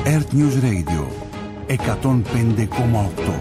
Earth News Radio 105,8.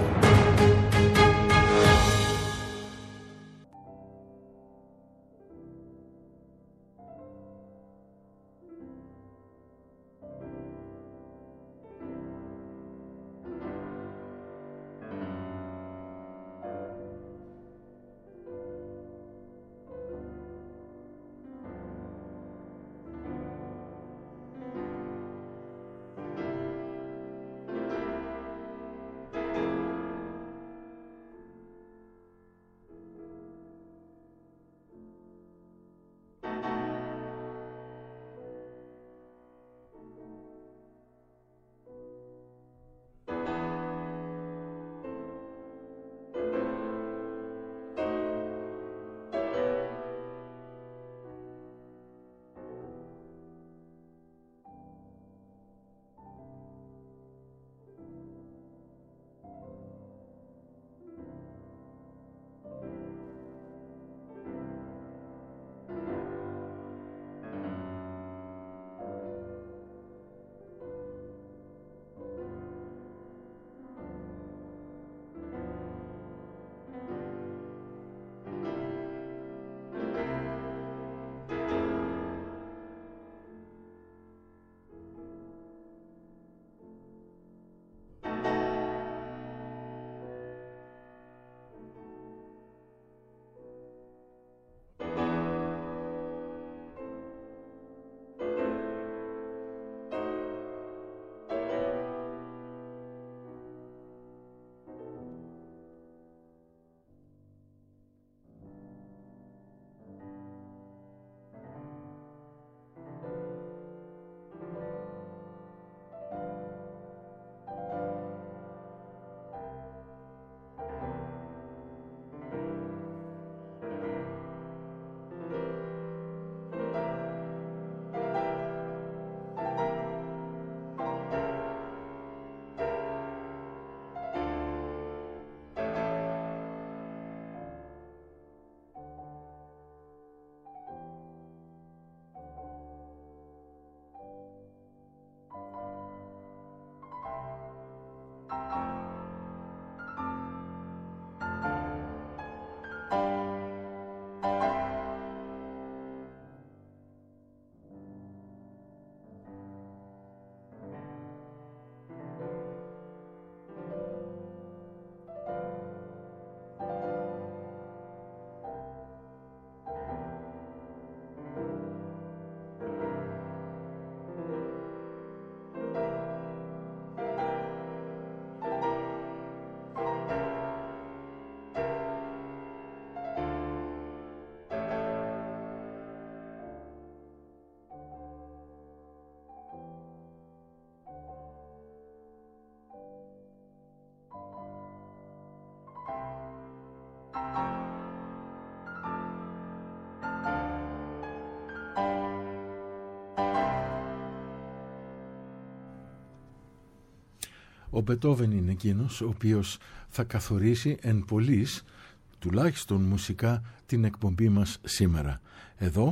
Ο Μπετόβεν είναι εκείνος ο οποίος θα καθορίσει εν πολλοίς, τουλάχιστον μουσικά, την εκπομπή μας σήμερα. Εδώ,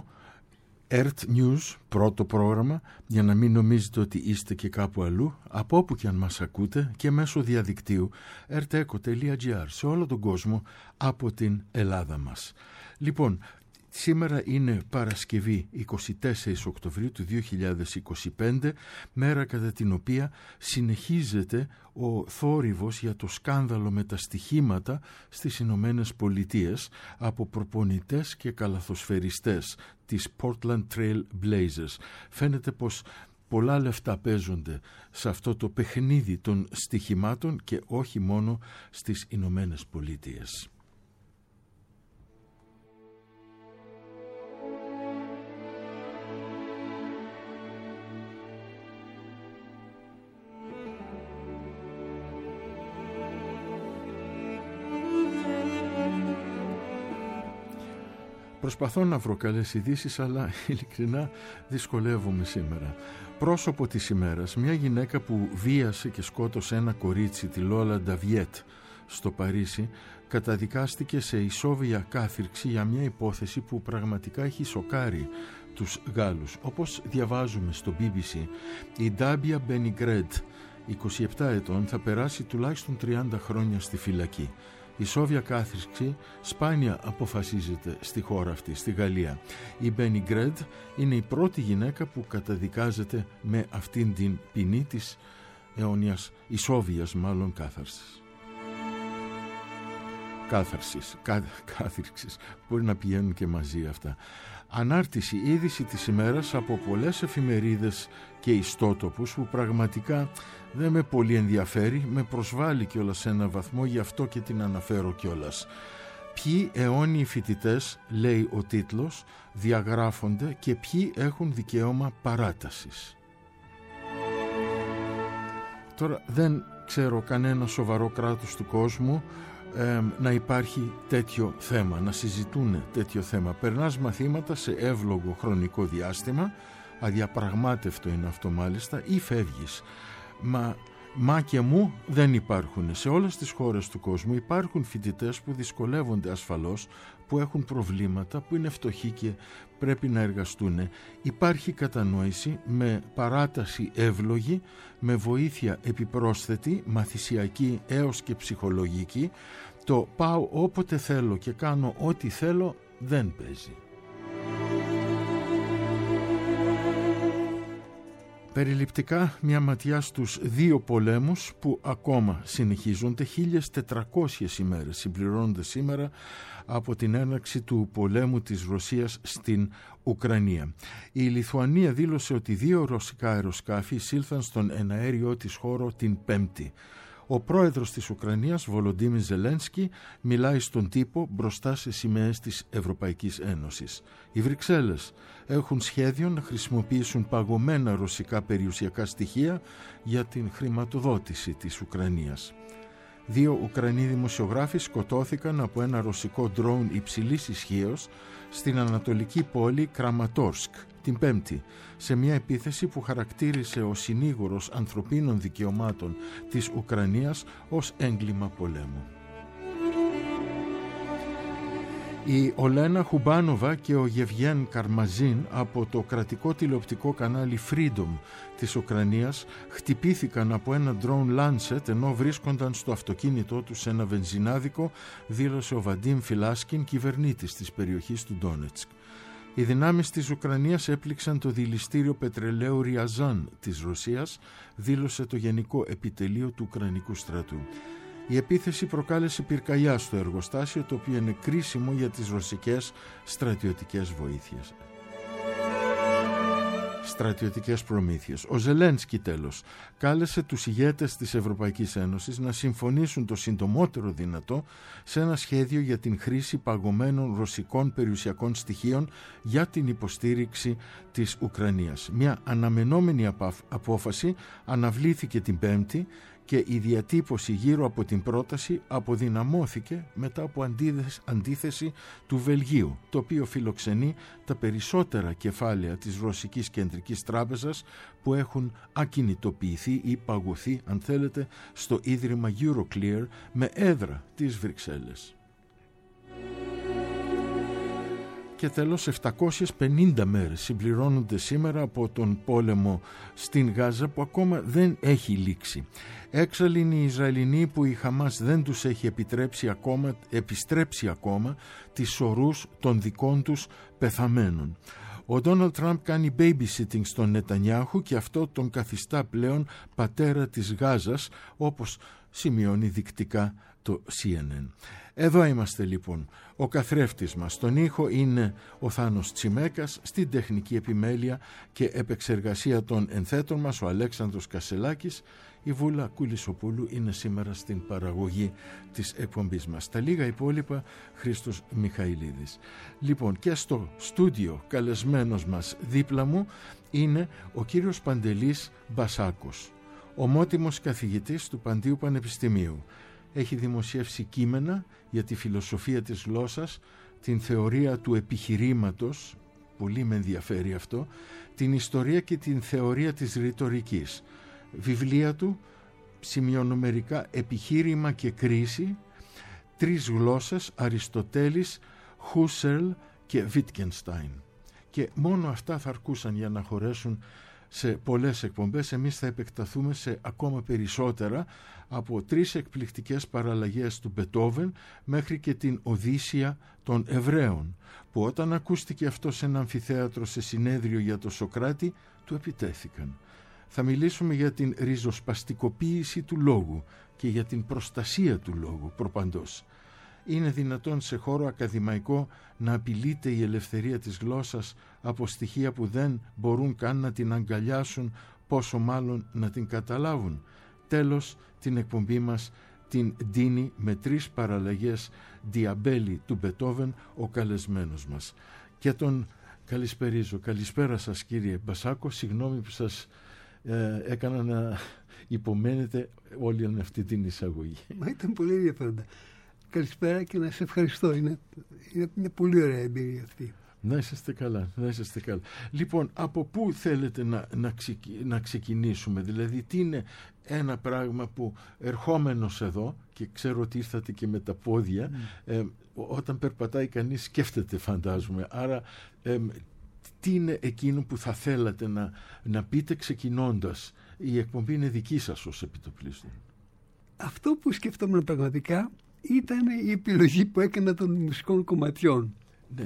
Earth News, πρώτο πρόγραμμα, για να μην νομίζετε ότι είστε και κάπου αλλού, από όπου και αν μας ακούτε και μέσω διαδικτύου, eartheco.gr, σε όλο τον κόσμο, από την Ελλάδα μας. Λοιπόν, σήμερα είναι Παρασκευή 24 Οκτωβρίου του 2025, μέρα κατά την οποία συνεχίζεται ο θόρυβος για το σκάνδαλο με τα στοιχήματα στις Ηνωμένες Πολιτείες από προπονητές και καλαθοσφαιριστές της Portland Trail Blazers. Φαίνεται πως πολλά λεφτά παίζονται σε αυτό το παιχνίδι των στοιχημάτων και όχι μόνο στις Ηνωμένες Πολιτείες. Προσπαθώ να βρω καλές ειδήσεις, αλλά ειλικρινά δυσκολεύομαι σήμερα. Πρόσωπο της ημέρας, μια γυναίκα που βίασε και σκότωσε ένα κορίτσι, τη Λόλα Νταβιέτ, στο Παρίσι, καταδικάστηκε σε ισόβια κάθυρξη για μια υπόθεση που πραγματικά έχει σοκάρει τους Γάλλους. Όπως διαβάζουμε στο BBC, η Ντάμπια Μπενιγκρέντ, 27 ετών, θα περάσει τουλάχιστον 30 χρόνια στη φυλακή. Η σόβια κάθριξη σπάνια αποφασίζεται στη χώρα αυτή, στη Γαλλία. Η Μπενιγκρέντ είναι η πρώτη γυναίκα που καταδικάζεται με αυτήν την ποινή της αιώνιας, ισόβιας μάλλον κάθριξης. Μπορεί να πηγαίνουν και μαζί αυτά. Ανάρτηση, είδηση της ημέρας από πολλές εφημερίδες και ιστότοπους που πραγματικά δεν με πολύ ενδιαφέρει, με προσβάλλει κιόλας σε ένα βαθμό, γι' αυτό και την αναφέρω κιόλας. Ποιοι αιώνιοι φοιτητές, λέει ο τίτλος, διαγράφονται και ποιοι έχουν δικαίωμα παράτασης. Τώρα δεν ξέρω κανένα σοβαρό κράτος του κόσμου να υπάρχει τέτοιο θέμα, να συζητούν τέτοιο θέμα. Περνάς μαθήματα σε εύλογο χρονικό διάστημα, αδιαπραγμάτευτο είναι αυτό μάλιστα, ή φεύγεις. Μα και μου δεν υπάρχουν. Σε όλες τις χώρες του κόσμου υπάρχουν φοιτητές που δυσκολεύονται ασφαλώς, που έχουν προβλήματα, που είναι φτωχοί και πρέπει να εργαστούν. Υπάρχει κατανόηση με παράταση εύλογη, με βοήθεια επιπρόσθετη, μαθησιακή έως και ψυχολογική. Το πάω όποτε θέλω και κάνω ό,τι θέλω δεν παίζει. Περιληπτικά μια ματιά στους δύο πολέμους που ακόμα συνεχίζονται. 1400 ημέρες συμπληρώνονται σήμερα από την έναρξη του πολέμου της Ρωσίας στην Ουκρανία. Η Λιθουανία δήλωσε ότι 2 ρωσικά αεροσκάφη εισήλθαν στον εναέριό της χώρο την Πέμπτη. Ο πρόεδρος της Ουκρανίας, Βολοντίμιρ Ζελένσκι, μιλάει στον τύπο μπροστά σε σημαίες της Ευρωπαϊκής Ένωσης. Οι Βρυξέλλες έχουν σχέδιο να χρησιμοποιήσουν παγωμένα ρωσικά περιουσιακά στοιχεία για την χρηματοδότηση της Ουκρανίας. 2 Ουκρανοί δημοσιογράφοι σκοτώθηκαν από ένα ρωσικό ντρόουν υψηλής ισχύως στην ανατολική πόλη Κραματόρσκ την Πέμπτη, σε μια επίθεση που χαρακτήρισε ο συνήγορος ανθρωπίνων δικαιωμάτων της Ουκρανίας ως έγκλημα πολέμου. Η Ολένα Χουμπάνοβα και ο Γεβγέν Καρμαζίν από το κρατικό τηλεοπτικό κανάλι Freedom της Ουκρανίας χτυπήθηκαν από ένα drone Lancet ενώ βρίσκονταν στο αυτοκίνητό τους σε ένα βενζινάδικο, δήλωσε ο Βαντίμ Φιλάσκιν, κυβερνήτης της περιοχής του Ντόνετσκ. Οι δυνάμεις της Ουκρανίας έπληξαν το δηληστήριο πετρελαίου Ριαζάν της Ρωσίας, δήλωσε το Γενικό Επιτελείο του Ουκρανικού στρατού. Η επίθεση προκάλεσε πυρκαγιά στο εργοστάσιο, το οποίο είναι κρίσιμο για τις ρωσικές στρατιωτικές βοήθειες. Στρατιωτικές προμήθειες. Ο Ζελένσκι τέλος κάλεσε τους ηγέτες της Ευρωπαϊκής Ένωσης να συμφωνήσουν το συντομότερο δυνατό σε ένα σχέδιο για την χρήση παγωμένων ρωσικών περιουσιακών στοιχείων για την υποστήριξη της Ουκρανίας. Μια αναμενόμενη απόφαση αναβλήθηκε την Πέμπτη και η διατύπωση γύρω από την πρόταση αποδυναμώθηκε μετά από αντίθεση του Βελγίου, το οποίο φιλοξενεί τα περισσότερα κεφάλαια της Ρωσικής Κεντρικής Τράπεζας που έχουν ακινητοποιηθεί ή παγωθεί, αν θέλετε, στο ίδρυμα Euroclear με έδρα τις Βρυξέλλες. Και τέλος, 750 μέρες συμπληρώνονται σήμερα από τον πόλεμο στην Γάζα που ακόμα δεν έχει λήξει. Έξαλλοι είναι οι Ισραηλινοί που η Χαμάς δεν τους έχει επιστρέψει ακόμα τις σωρούς των δικών τους πεθαμένων. Ο Ντόναλντ Τραμπ κάνει babysitting στον Νετανιάχου και αυτό τον καθιστά πλέον πατέρα της Γάζας, όπως σημειώνει δεικτικά το CNN. Εδώ είμαστε λοιπόν. Ο καθρέφτης μας στον ήχο είναι ο Θάνος Τσιμέκας, στην τεχνική επιμέλεια και επεξεργασία των ενθέτων μας ο Αλέξανδρος Κασελάκης. Η Βούλα Κουλισοπούλου είναι σήμερα στην παραγωγή της εκπομπής μας. Τα λίγα υπόλοιπα Χρήστος Μιχαηλίδης. Λοιπόν, και στο στούντιο καλεσμένος μας δίπλα μου είναι ο κύριος Παντελής Μπασάκος, ομότιμος καθηγητής του Παντίου Πανεπιστημίου. Έχει δημοσιεύσει κείμενα για τη φιλοσοφία της γλώσσας, την θεωρία του επιχειρήματος, πολύ με ενδιαφέρει αυτό, την ιστορία και την θεωρία της ρητορικής. Βιβλία του, σημειονομερικά «Επιχείρημα και κρίση», 3 γλώσσες, Αριστοτέλης, Χούσερλ και Βίτκενστάιν. και μόνο αυτά θα αρκούσαν για να χωρέσουν σε πολλές εκπομπές. Εμείς θα επεκταθούμε σε ακόμα περισσότερα, από 3 εκπληκτικές παραλλαγές του Μπετόβεν μέχρι και την Οδύσσεια των Εβραίων, που όταν ακούστηκε αυτό σε ένα αμφιθέατρο σε συνέδριο για το Σοκράτη, του επιτέθηκαν. Θα μιλήσουμε για την ριζοσπαστικοποίηση του λόγου και για την προστασία του λόγου προπαντός. Είναι δυνατόν σε χώρο ακαδημαϊκό να απειλείται η ελευθερία της γλώσσας από στοιχεία που δεν μπορούν καν να την αγκαλιάσουν, πόσο μάλλον να την καταλάβουν? Τέλος, την εκπομπή μας την ντύνει με 3 παραλλαγές Διαμπέλη του Μπετόβεν ο καλεσμένος μας. Και τον καλησπερίζω. Καλησπέρα σας, κύριε Μπασάκο, συγγνώμη που σας έκανα να υπομένετε όλη αυτή την εισαγωγή. Μα ήταν πολύ ενδιαφέροντα. Καλησπέρα και να σε ευχαριστώ. Είναι μια πολύ ωραία εμπειρία αυτή. Να είσαστε καλά, να είσαστε καλά. Λοιπόν, από πού θέλετε να ξεκινήσουμε? Δηλαδή, τι είναι ένα πράγμα που ερχόμενος εδώ, και ξέρω ότι ήρθατε και με τα πόδια, όταν περπατάει κανείς σκέφτεται, φαντάζομαι. Άρα, τι είναι εκείνο που θα θέλατε να πείτε ξεκινώντας? Η εκπομπή είναι δική σας ως επιτοπλίστων. Αυτό που σκεφτόμουν πραγματικά ήταν η επιλογή που έκανα των μουσικών κομματιών. Ναι.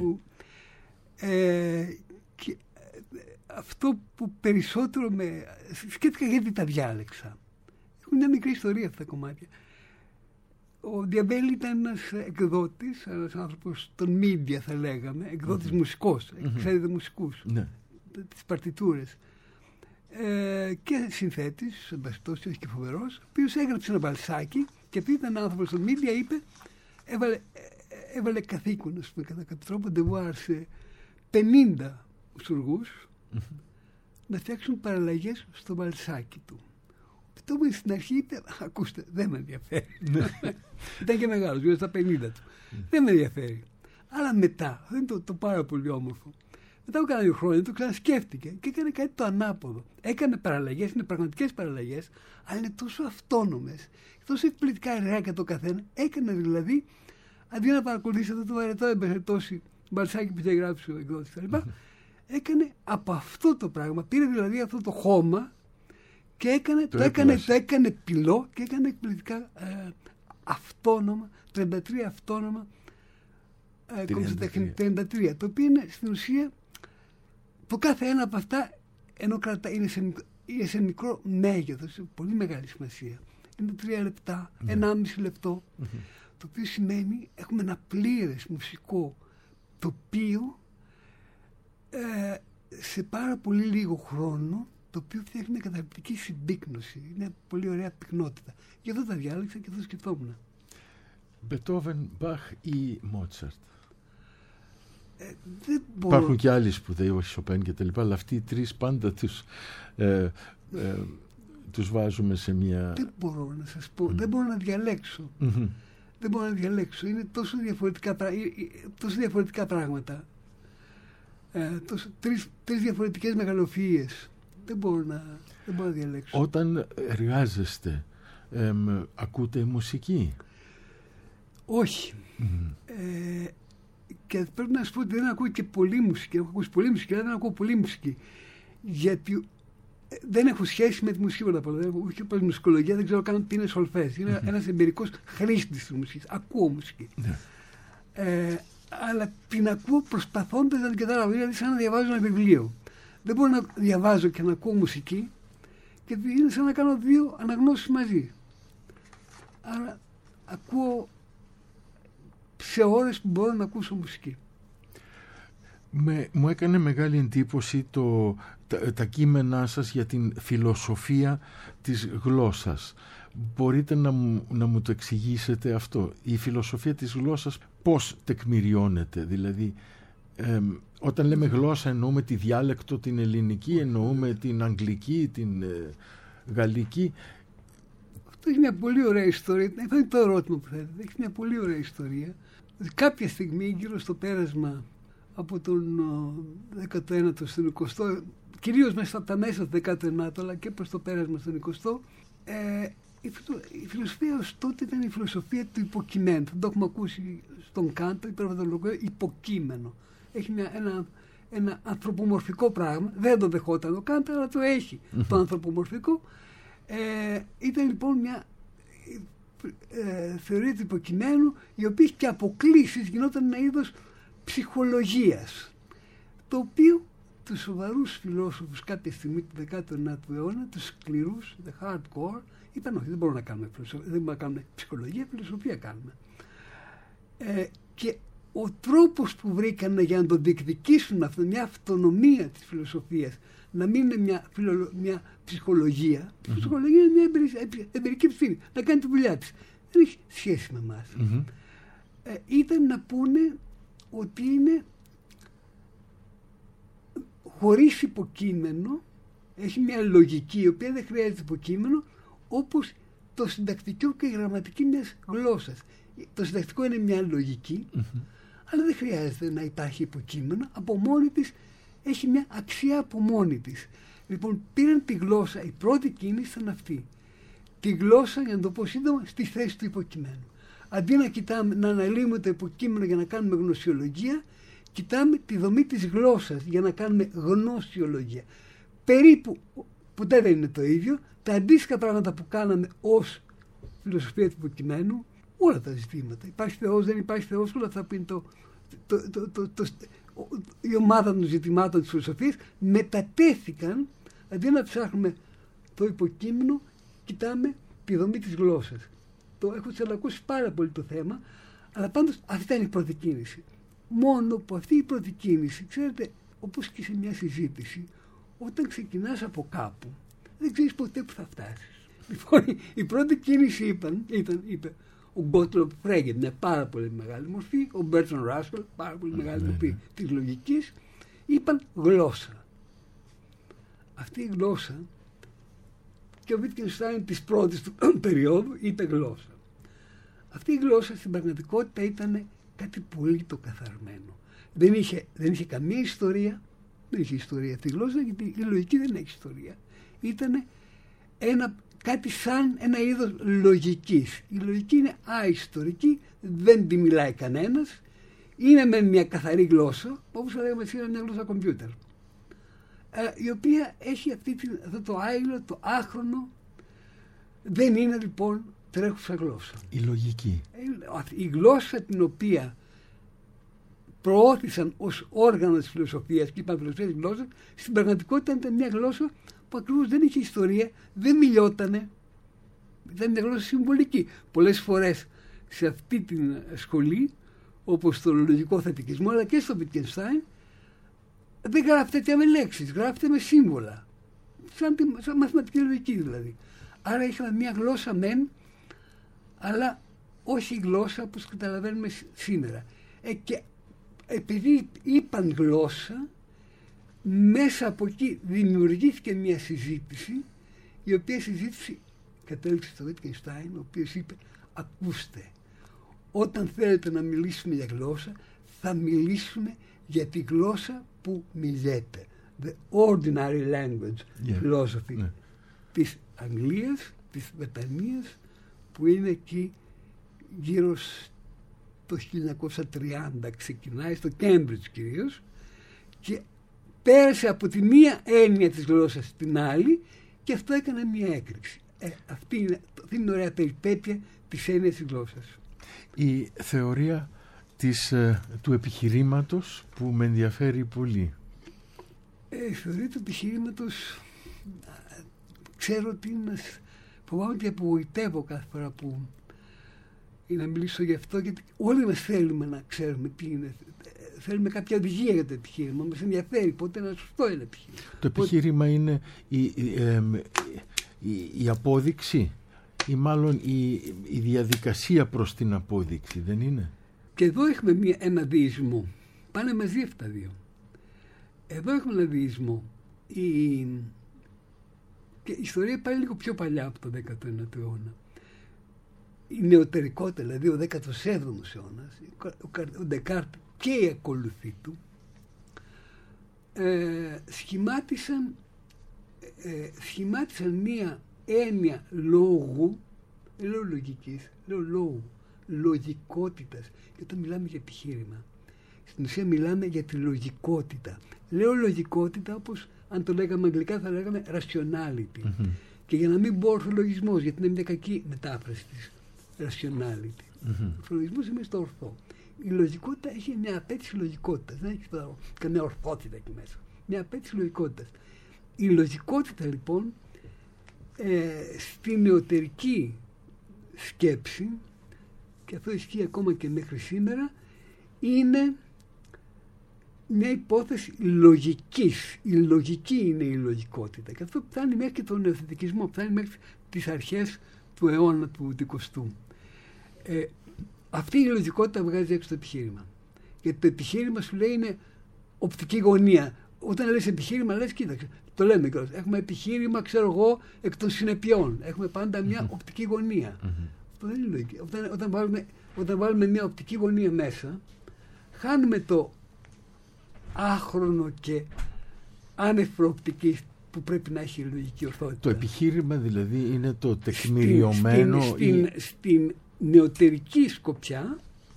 Και αυτό που περισσότερο σκέφτηκα γιατί τα διάλεξα. Έχουν μια μικρή ιστορία αυτά τα κομμάτια. Ο Διαμπέλη ήταν ένας εκδότης, ένας άνθρωπος των media θα λέγαμε, εκδότης μουσικός, ξέρετε μουσικούς, τις παρτιτούρες. Και συνθέτης, εν πάση περιπτώσει, όχι και φοβερός, ο οποίος έγραψε ένα μπαλσάκι και επειδή ήταν άνθρωπος των media, είπε, έβαλε καθήκον, ας πούμε, κατά κάποιο τρόπο, ντεβουάρ σε 50 ουσουργούς να φτιάξουν παραλλαγές στο μπαλσάκι του. Τότε στην αρχή είπε, ακούστε, δεν με ενδιαφέρει. Ήταν και μεγάλος, γύρω στα 50 του. Δεν με ενδιαφέρει. Αλλά μετά, αυτό είναι το πάρα πολύ όμορφο. Μετά από κάνα 2 χρόνια το ξανασκέφτηκε και έκανε κάτι το ανάποδο. Έκανε παραλλαγές, είναι πραγματικές παραλλαγές, αλλά είναι τόσο αυτόνομες, τόσο εκπληκτικά εργάκια το καθένα. Έκανε δηλαδή, αντί να παρακολουθήσει αυτό το βαρετό εμπεριστώσει μπαλσάκι που είχε γράψει ο εκδότης κτλ., έκανε από αυτό το πράγμα. Πήρε δηλαδή αυτό το χώμα και το έκανε πυλό και έκανε εκπληκτικά αυτόνομα, 33 αυτόνομα 33, το οποίο είναι στην ουσία το κάθε ένα από αυτά, ενώ είναι σε μικρό μέγεθος, σε πολύ μεγάλη σημασία. Είναι 3 λεπτά, 1,5 λεπτό, το οποίο σημαίνει έχουμε ένα πλήρες μουσικό τοπίο σε πάρα πολύ λίγο χρόνο, το οποίο φτιάχνει μια καταπληκτική συμπίκνωση. Είναι πολύ ωραία πυκνότητα. Γι' αυτό τα διάλεξα και αυτό σκεφτόμουν. Μπετόβεν, Μπαχ ή Μότσαρτ? Υπάρχουν και άλλοι σπουδαίοι, ο Σοπέν και τα λοιπά, αλλά αυτοί οι 3 πάντα τους βάζουμε σε μια... Δεν μπορώ να σας πω, δεν μπορώ να διαλέξω. Δεν μπορώ να διαλέξω. Είναι τόσο διαφορετικά πράγματα. 3 διαφορετικές μεγαλοφυΐες. Δεν μπορώ να διαλέξω. Όταν εργάζεστε, ακούτε μουσική? Όχι. Και πρέπει να σας πω ότι δεν ακούω και πολύ μουσική. Έχω ακούσει πολύ μουσική, αλλά δεν ακούω πολύ μουσική. Γιατί δεν έχω σχέση με τη μουσική πρώτα απ' όλα. Δεν έχω πάει μουσικολογία, δεν ξέρω καν τι είναι σολφές. Είμαι ένας εμπειρικός χρήστης της μουσικής. Ακούω μουσική. Αλλά την ακούω προσπαθώντας να την καταλάβω. Δηλαδή, σαν να διαβάζω ένα βιβλίο. Δεν μπορώ να διαβάζω και να ακούω μουσική, γιατί είναι σαν να κάνω 2 αναγνώσεις μαζί. Άρα ακούω σε ώρες που μπορώ να ακούσω μουσική. Μου έκανε μεγάλη εντύπωση τα κείμενά σας για την φιλοσοφία της γλώσσας. Μπορείτε να μου το εξηγήσετε αυτό? Η φιλοσοφία της γλώσσας πώς τεκμηριώνεται? Δηλαδή, όταν λέμε γλώσσα εννοούμε τη διάλεκτο, την ελληνική, εννοούμε την αγγλική, την γαλλική? Αυτό έχει μια πολύ ωραία ιστορία. Αυτό είναι το ερώτημα που θέλετε. Έχει μια πολύ ωραία ιστορία. Κάποια στιγμή γύρω στο πέρασμα από τον 19ο στον 20ο, κυρίως μέσα από τα μέσα του 19ου, αλλά και προς το πέρασμα στον 20ο, η φιλοσοφία ως τότε ήταν η φιλοσοφία του υποκειμένου. Το έχουμε ακούσει στον Κάντο, υπερβατολογικό υποκείμενο. Έχει ένα ανθρωπομορφικό πράγμα, δεν το δεχόταν ο Κάντ, αλλά το έχει το ανθρωπομορφικό. Ήταν λοιπόν μια θεωρία του υποκειμένου, η οποία και αποκλήσεις γινόταν ένα είδος ψυχολογίας, το οποίο τους σοβαρούς φιλόσοφους κάποια στιγμή του 19ου αιώνα, τους σκληρούς, the hardcore, είπαν όχι, δεν μπορούμε να κάνουμε ψυχολογία, φιλοσοφία κάνουμε. Και ο τρόπος που βρήκαν για να το διεκδικήσουν αυτό, μια αυτονομία της φιλοσοφίας, να μην είναι μια ψυχολογία. Η ψυχολογία είναι μια εμπειρική ευθύνη, να κάνει τη δουλειά της. Δεν έχει σχέση με εμάς. Ήταν να πούνε ότι είναι χωρίς υποκείμενο, έχει μια λογική η οποία δεν χρειάζεται υποκείμενο, όπως το συντακτικό και η γραμματική μιας γλώσσας. Το συντακτικό είναι μια λογική, αλλά δεν χρειάζεται να υπάρχει υποκείμενο, από μόνη της έχει μια αξία από μόνη της. Λοιπόν, πήραν τη γλώσσα, η πρώτη κίνηση ήταν αυτή. Τη γλώσσα, για να το πω σύντομα, στη θέση του υποκειμένου. Αντί να κοιτάμε, να αναλύουμε το υποκείμενο για να κάνουμε γνωσιολογία, κοιτάμε τη δομή της γλώσσας για να κάνουμε γνωσιολογία. Περίπου, ποτέ δεν είναι το ίδιο, τα αντίστοιχα πράγματα που κάναμε ως φιλοσοφία του υποκειμένου, όλα τα ζητήματα. Υπάρχει Θεός, δεν υπάρχει Θεός, όλα αυτά που είναι η ομάδα των ζητημάτων της φιλοσοφίας μετατέθηκαν, αντί να ψάχνουμε το υποκείμενο, κοιτάμε τη δομή της γλώσσας. Το έχω τσαλακώσει πάρα πολύ το θέμα, αλλά πάντως αυτή ήταν η πρώτη κίνηση. Μόνο που αυτή η πρώτη κίνηση, ξέρετε, όπως και σε μια συζήτηση, όταν ξεκινάς από κάπου, δεν ξέρεις ποτέ που θα φτάσεις. Λοιπόν, η πρώτη κίνηση είπε ο Γκότλοπ Φρέγκε, μια πάρα πολύ μεγάλη μορφή, ο Μπέρτσον Ράσελ, πάρα πολύ μεγάλη μορφή της λογικής, είπαν γλώσσα. Αυτή η γλώσσα, και ο Βίτγενστάιν της πρώτης του περίοδου είπε γλώσσα. Αυτή η γλώσσα στην πραγματικότητα ήταν κάτι πολύ το καθαρμένο. Δεν είχε καμία ιστορία, δεν είχε ιστορία αυτή η γλώσσα, γιατί η λογική δεν έχει ιστορία. Ήταν κάτι σαν ένα είδος λογικής. Η λογική είναι αϊστορική, δεν τη μιλάει κανένας, είναι με μια καθαρή γλώσσα, όπως θα λέγαμε σήμερα μια γλώσσα κομπιούτερ, η οποία έχει αυτό το άειλο, το άχρονο, δεν είναι λοιπόν τρέχουσα γλώσσα. Η λογική. Η γλώσσα την οποία προώθησαν ως όργανο της φιλοσοφίας και είπαν φιλοσοφία της γλώσσας, στην πραγματικότητα ήταν μια γλώσσα που ακριβώς δεν είχε ιστορία, δεν μιλιότανε, ήταν μια γλώσσα συμβολική. Πολλές φορές σε αυτή την σχολή, όπως στο λογικό θετικισμό, αλλά και στο Wittgenstein, δεν γράφεται τέτοια με λέξεις, γράφεται με σύμβολα. Σαν μαθηματική λογική δηλαδή. Άρα είχαμε μια γλώσσα μεν, αλλά όχι γλώσσα όπως καταλαβαίνουμε σήμερα. Και επειδή είπαν γλώσσα, μέσα από εκεί δημιουργήθηκε μια συζήτηση, η οποία συζήτηση κατέληξε στο Wittgenstein, ο οποίος είπε, ακούστε, όταν θέλετε να μιλήσουμε για γλώσσα, θα μιλήσουμε για τη γλώσσα που μιλιέται. The ordinary language philosophy της Αγγλίας, της Βρετανίας, που είναι εκεί γύρω στο 1930, ξεκινάει στο Cambridge κυρίως, και πέρασε από τη μία έννοια της γλώσσας στην άλλη, και αυτό έκανε μια έκρηξη. Αυτή είναι ωραία περιπέτεια της έννοιας της γλώσσας. Η θεωρία του επιχειρήματος που με ενδιαφέρει πολύ. Η θεωρία του επιχειρήματος, ξέρω ότι φοβάμαι ότι απογοητεύω κάθε φορά που να μιλήσω γι' αυτό, γιατί όλοι μας θέλουμε να ξέρουμε τι είναι. Θέλουμε κάποια οδηγία για το επιχείρημα. Μας ενδιαφέρει πότε ένα σωστό είναι επιχείρημα. Το επιχείρημα είναι η απόδειξη ή μάλλον η διαδικασία προς την απόδειξη, δεν είναι? Και εδώ έχουμε ένα διεισμό. Πάνε μαζί αυτά δύο. Εδώ έχουμε ένα διεισμό. Και η ιστορία πάει λίγο πιο παλιά από το 19ο αιώνα. Η νεωτερικότητα, δηλαδή ο 17ος αιώνας, ο Ντεκάρτ και οι ακολουθοί του, σχημάτισαν μία έννοια λόγου, λέω λογικής, λέω λόγου, λογικότητας. Και όταν μιλάμε για επιχείρημα, στην ουσία μιλάμε για τη λογικότητα. Λέω λογικότητα όπως αν το λέγαμε αγγλικά θα λέγαμε rationality. Και για να μην πω ορθολογισμός, γιατί είναι μια κακή μετάφραση της rationality. Ο ορθολογισμός είναι στο ορθό. Η λογικότητα έχει μια απέτηση λογικότητας. Δεν έχει καμία ορθότητα εκεί μέσα. Μια απέτηση λογικότητας. Η λογικότητα λοιπόν στην νεωτερική σκέψη, και αυτό ισχύει ακόμα και μέχρι σήμερα, είναι μια υπόθεση λογικής. Η λογική είναι η λογικότητα. Και αυτό φτάνει μέχρι και τον νεοθετικισμό, φτάνει μέχρι τις αρχές του αιώνα του 20ου. Αυτή η λογικότητα βγάζει έξω το επιχείρημα. Γιατί το επιχείρημα σου λέει είναι οπτική γωνία. Όταν λες επιχείρημα, λες κοίταξε, το λέμε κιόλας. Έχουμε επιχείρημα, ξέρω εγώ, εκ των συνεπειών. Έχουμε πάντα μια οπτική γωνία. Αυτό δεν είναι λογική. Όταν βάλουμε μια οπτική γωνία μέσα, χάνουμε το άχρονο και άνευ προοπτικής που πρέπει να έχει η λογική ορθότητα. Το επιχείρημα δηλαδή είναι το τεκμηριωμένο... Στην νεωτερική σκοπιά,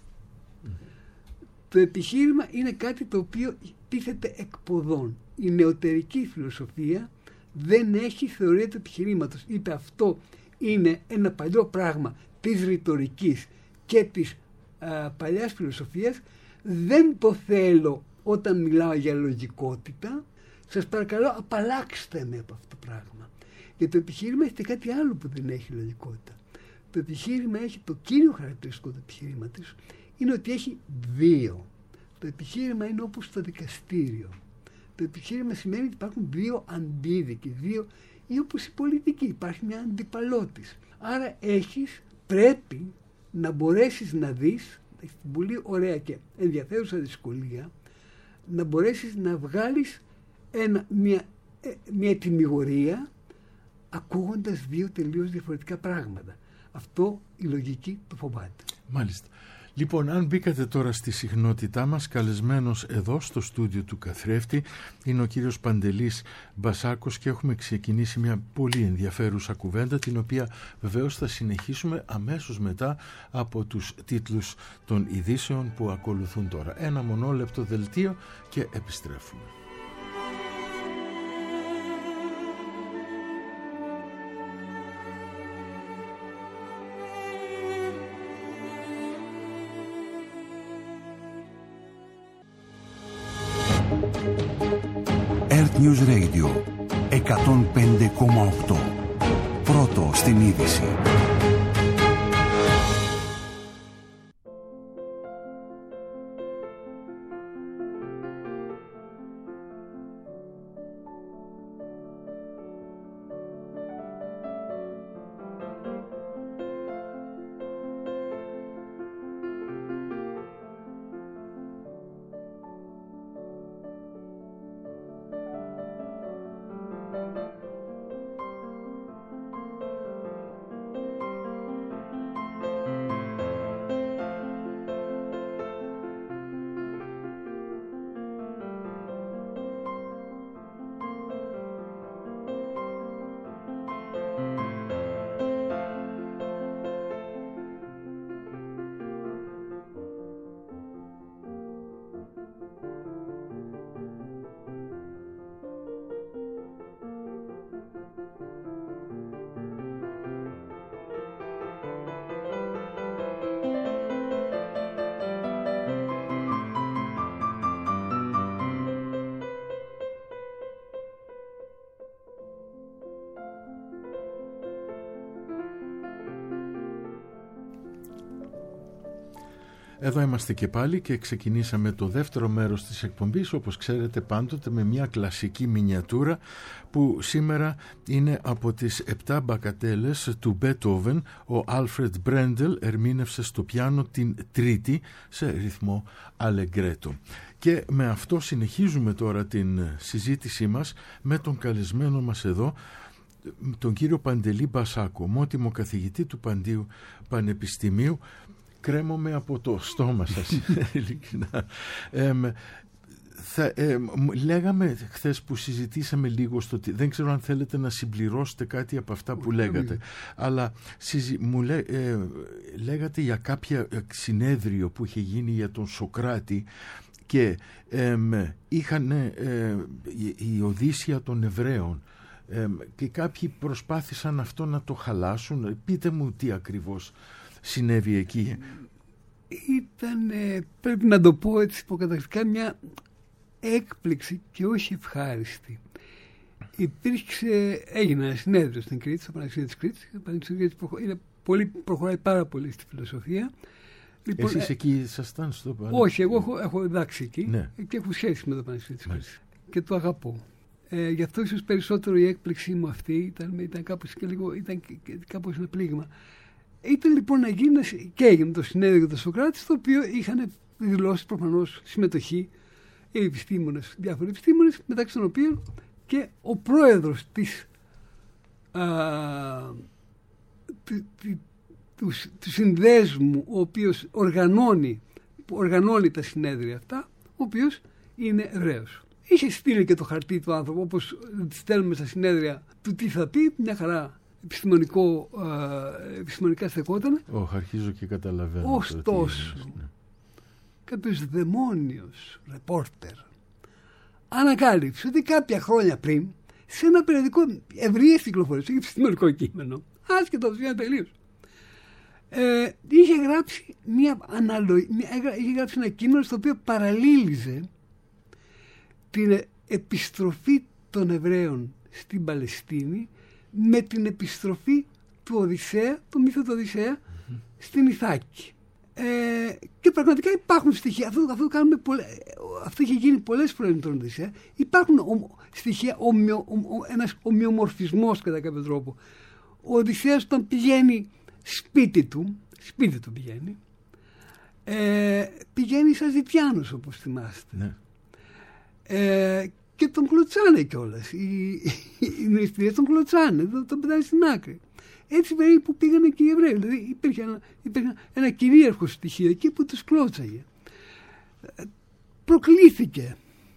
το επιχείρημα είναι κάτι το οποίο τίθεται εκ ποδών. Η νεωτερική φιλοσοφία δεν έχει θεωρία του επιχειρήματος. Είπε αυτό είναι ένα παλιό πράγμα της ρητορικής και της παλιάς φιλοσοφίας. Δεν το θέλω όταν μιλάω για λογικότητα. Σας παρακαλώ, απαλλάξτε με από αυτό το πράγμα. Γιατί το επιχείρημα έχει κάτι άλλο που δεν έχει λογικότητα. Το επιχείρημα έχει το κύριο χαρακτηριστικό του επιχειρήματος, είναι ότι έχει δύο. Το επιχείρημα είναι όπως το δικαστήριο. Το επιχείρημα σημαίνει ότι υπάρχουν δύο αντίδικοι, δύο, ή όπως η πολιτική, υπάρχει μια αντιπαλότης. Άρα πρέπει να μπορέσεις να δεις, έχει την πολύ ωραία και ενδιαφέρουσα δυσκολία, να μπορέσεις να βγάλεις μια τιμιγορία ακούγοντας δύο τελείως διαφορετικά πράγματα. Αυτό η λογική το φοβάται. Μάλιστα. Λοιπόν, αν μπήκατε τώρα στη συχνότητά μας, καλεσμένος εδώ στο στούντιο του Καθρέφτη είναι ο κύριος Παντελής Μπασάκος και έχουμε ξεκινήσει μια πολύ ενδιαφέρουσα κουβέντα, την οποία βεβαίως θα συνεχίσουμε αμέσως μετά από τους τίτλους των ειδήσεων που ακολουθούν τώρα. Ένα μονόλεπτο δελτίο και επιστρέφουμε. News Radio 105,8. Πρώτο στην είδηση. Εδώ είμαστε και πάλι και ξεκινήσαμε το δεύτερο μέρος της εκπομπής, όπως ξέρετε πάντοτε με μια κλασική μινιατούρα που σήμερα είναι από τις 7 μπακατέλες του Μπέτοβεν. Ο Άλφρεντ Μπρέντελ ερμήνευσε στο πιάνο την Τρίτη σε ρυθμό αλεγκρέτο. Και με αυτό συνεχίζουμε τώρα την συζήτησή μας με τον καλεσμένο μας εδώ, τον κύριο Παντελή Μπασάκο, μότιμο καθηγητή του Παντίου Πανεπιστημίου. Κρέμομαι από το στόμα σας, ειλικρινά. Λέγαμε χθες που συζητήσαμε λίγο δεν ξέρω αν θέλετε να συμπληρώσετε κάτι από αυτά που λέγατε, αλλά λέγατε για κάποια συνέδριο που είχε γίνει για τον Σοκράτη και είχαν η Οδύσσεια των Εβραίων και κάποιοι προσπάθησαν αυτό να το χαλάσουν. Πείτε μου τι ακριβώς συνέβη εκεί. Ήταν, πρέπει να το πω έτσι υποκαταρκτικά, μια έκπληξη και όχι ευχάριστη. Έγινε ένα συνέδριο στην Κρήτη, στο Πανεπιστήμιο της Κρήτης. Το Πανεπιστήμιο της Κρήτης προχωράει πάρα πολύ στη φιλοσοφία. Λοιπόν, εσείς εκεί ήσασταν στο Πανεπιστήμιο? Όχι, εγώ έχω διδάξει εκεί, ναι, και έχω σχέση με το Πανεπιστήμιο της Κρήτης και το αγαπώ. Γι' αυτό ίσως περισσότερο η έκπληξή μου αυτή ήταν κάπως ένα πλήγμα. Ήταν λοιπόν να γίνει, και έγινε το συνέδριο για τον Σωκράτη, στο οποίο είχαν δηλώσει προφανώς συμμετοχή οι επιστήμονες, διάφοροι επιστήμονες, μεταξύ των οποίων και ο πρόεδρος του συνδέσμου, ο οποίος οργανώνει τα συνέδρια αυτά, ο οποίος είναι Εβραίος. Είχε στείλει και το χαρτί του άνθρωπο, όπως στέλνουμε στα συνέδρια, του τι θα πει, μια χαρά επιστημονικά στεκόταν. Αρχίζω και καταλαβαίνω. Ωστόσο, κάποιος δαιμόνιος ρεπόρτερ ανακάλυψε ότι κάποια χρόνια πριν, σε ένα περιοδικό ευρείας κυκλοφορίας, επιστημονικό κείμενο, άσχετο από το τελείως, είχε γράψει ένα κείμενο στο οποίο παραλλήλιζε την επιστροφή των Εβραίων στην Παλαιστίνη με την επιστροφή του Οδυσσέα, το μύθο του Οδυσσέα, στην Ιθάκη. Και πραγματικά υπάρχουν στοιχεία, αυτό είχε γίνει πολλές φορές με τον Οδυσσέα, υπάρχουν στοιχεία, ένας ομοιομορφισμός κατά κάποιο τρόπο. Ο Οδυσσέας όταν πηγαίνει σπίτι του πηγαίνει σαν ζητιάνος, όπως θυμάστε. Ναι. Και τον κλωτσάνε κιόλας. Οι νηστείες τον κλωτσάνε, τον πετάνε στην άκρη. Έτσι περίπου πήγανε και οι Εβραίοι. Δηλαδή υπήρχε ένα κυρίαρχο στοιχείο εκεί που τους κλώτσαγε. Προκλήθηκε.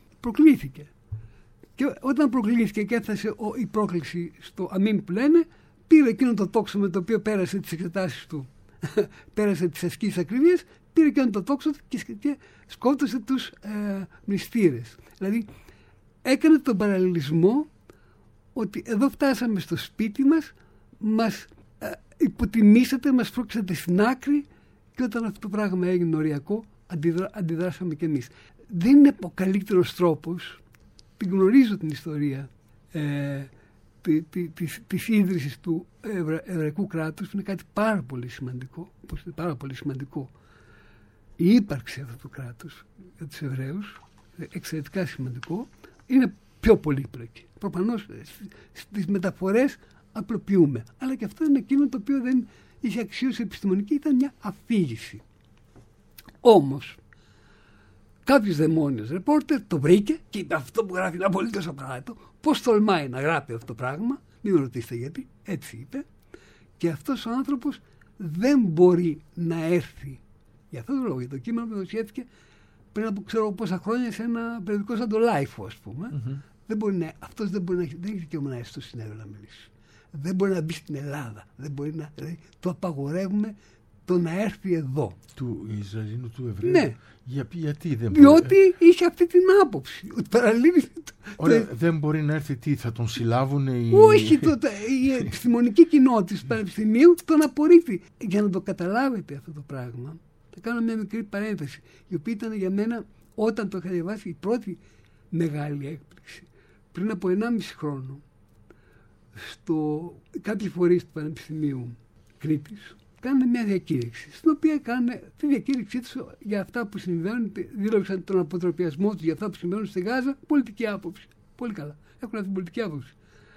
Και όταν προκλήθηκε και έφτασε η πρόκληση στο αμήν που λένε, πήρε εκείνο το τόξο με το οποίο πέρασε τις εξετάσεις του, πέρασε τις ασκήσεις ακριβίας, πήρε εκείνο το τόξο και σκότωσε τους μνηστήρες. Δηλαδή έκανε τον παραλληλισμό ότι εδώ φτάσαμε στο σπίτι μας υποτιμήσατε, μας πρόξατε στην άκρη, και όταν αυτό το πράγμα έγινε οριακό, αντιδράσαμε κι εμείς. Δεν είναι ο καλύτερος τρόπος, την γνωρίζω την ιστορία της ίδρυσης του εβραϊκού κράτους, είναι κάτι πάρα πολύ σημαντικό. Η ύπαρξη αυτού του κράτους για τους Εβραίους, εξαιρετικά σημαντικό, είναι πιο πολύπλοκη. Προφανώς στις μεταφορές απλοποιούμε, αλλά και αυτό είναι εκείνο το οποίο δεν είχε αξίωση επιστημονική, ήταν μια αφήγηση. Όμως κάποιος δαιμόνιος ρεπόρτερ το βρήκε και είπε: αυτό που γράφει είναι απολύτως απαράδεκτο. Πώς τολμάει να γράφει αυτό το πράγμα? Μην με ρωτήσετε γιατί, έτσι είπε. Και αυτός ο άνθρωπος δεν μπορεί να έρθει. Για αυτό το λόγο, για το κείμενο που δημοσιεύτηκε πριν από ξέρω πόσα χρόνια σε ένα περιοδικό σαν το Life, ας πούμε. Αυτός δεν έχει δικαίωμα να έρθει στο συνέδριο να μιλήσει. Δεν μπορεί να μπει στην Ελλάδα. Δηλαδή, το απαγορεύουμε το να έρθει εδώ. Του Ισραηλινού, του Εβραίου. Ναι. Γιατί δεν μπορεί? Διότι είχε αυτή την άποψη. Δεν μπορεί να έρθει, τι, θα τον συλλάβουν οι... Όχι, η επιστημονική κοινότητα του Πανεπιστημίου τον απορρίπτει. Για να το καταλάβετε αυτό το πράγμα, θα κάνω μια μικρή παρένθεση, η οποία ήταν για μένα, όταν το είχα διαβάσει, η πρώτη μεγάλη έκπληξη. Πριν από 1,5 χρόνο, κάποιοι φορείς του Πανεπιστημίου Κρήτης κάνανε μια διακήρυξη, στην οποία κάνανε τη διακήρυξή τους για αυτά που συμβαίνουν, δήλωσαν τον αποτροπιασμό τους για αυτά που συμβαίνουν στη Γάζα, πολιτική άποψη. Πολύ καλά. Έχουν αυτή την πολιτική άποψη.